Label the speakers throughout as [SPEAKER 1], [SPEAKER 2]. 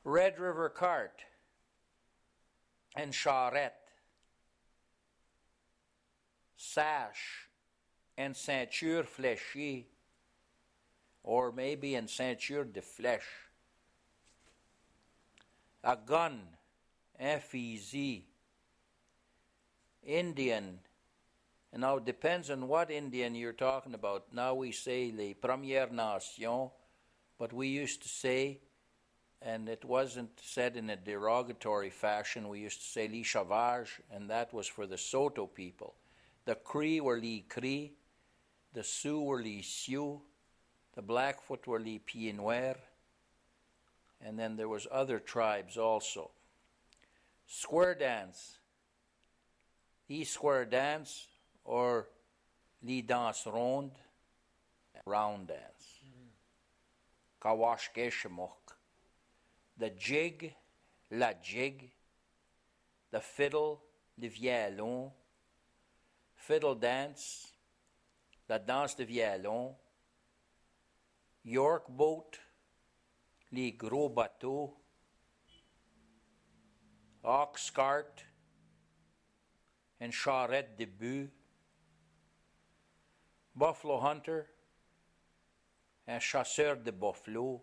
[SPEAKER 1] Red River Cart and charrette, sash and ceinture fléchée, or maybe in ceinture de flèche. A gun, un fusil. Indian, and now it depends on what Indian you're talking about. Now we say les Premières Nations, but we used to say, and it wasn't said in a derogatory fashion, we used to say les Sauvages, and that was for the Saulteaux people. The Cree were les Cris, the Sioux were les Sioux, the Blackfoot were les Pieds Noirs, and then there was other tribes also. Square dance, les square dance, or les danse ronde, round dance. Kawashkeshimok. The jig, la jig, the fiddle, le violon, fiddle dance, la danse de violon, York boat, les gros bateaux, ox cart, and charrette de bœuf, buffalo hunter, and chasseur de buffalo,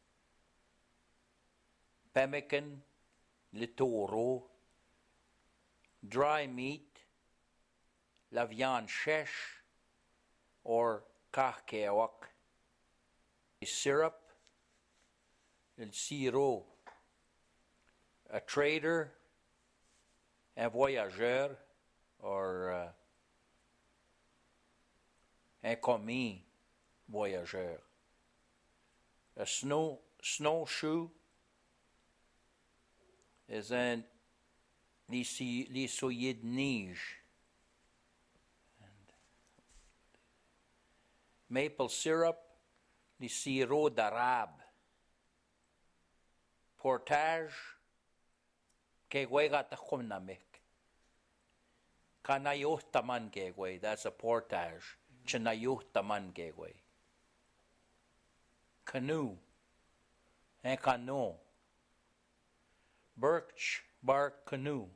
[SPEAKER 1] pemmican, le taureau, dry meat, la viande sèche, or carqueoc, syrup, el sirop, a trader, un voyageur, or un commis voyageur. A snowshoe is un les souliers de neige. And maple syrup, les sirop d'arabe. Portage, kegway gatakumnamik. Kanayuh taman kegway, that's a portage. Chanayuh taman kegway. Canoe, un canot. Birch bark canoe,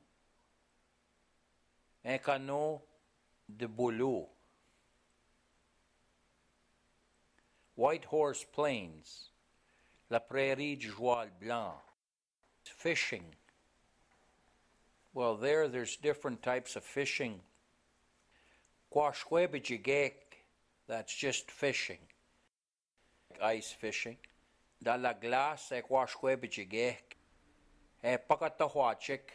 [SPEAKER 1] un canot de bouleau. White Horse Plains, la prairie du Joual Blanc. Fishing. Well, there's different types of fishing. Quashquebejigek, that's just fishing. Ice fishing. Da la glace, quashquebejigek. Pakatahuachik,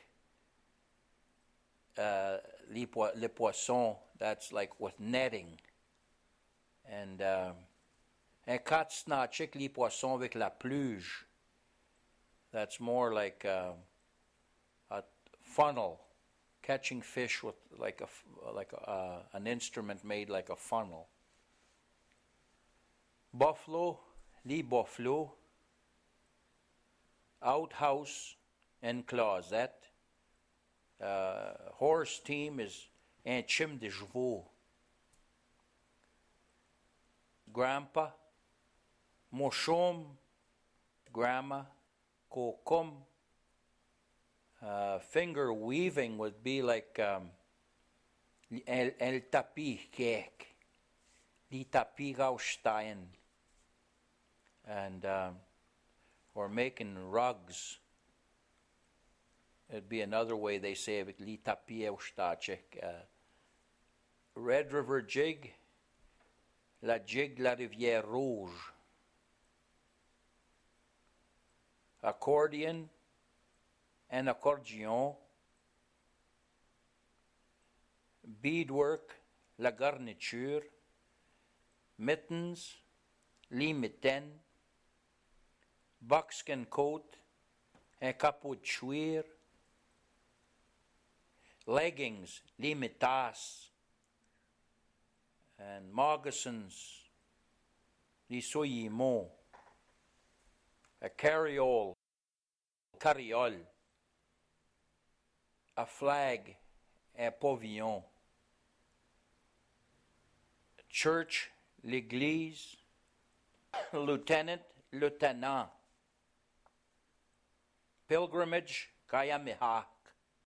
[SPEAKER 1] le poisson, that's like with netting. And katsnachik, le poisson avec la pluge. That's more like a funnel, catching fish with an instrument made like a funnel. Buffalo, le buffalo. Outhouse and closet. Horse team is un chim de chevaux. Grandpa, moshom, grandma, kokum. Finger weaving would be like el tapis kek, li tapis gaustein, and or making rugs. It'd be another way they say it, li tapis gaustein. Red River jig, la jig la rivière rouge. Accordion, an accordion. Beadwork, la garniture. Mittens, les mitaines. Buckskin coat, un capot de cuir. Leggings, les mitas. And moccasins, les souillements. A carriole, carriole. A flag, un pavillon. Church, l'église. Lieutenant, lieutenant. pilgrimage, Kamehameha.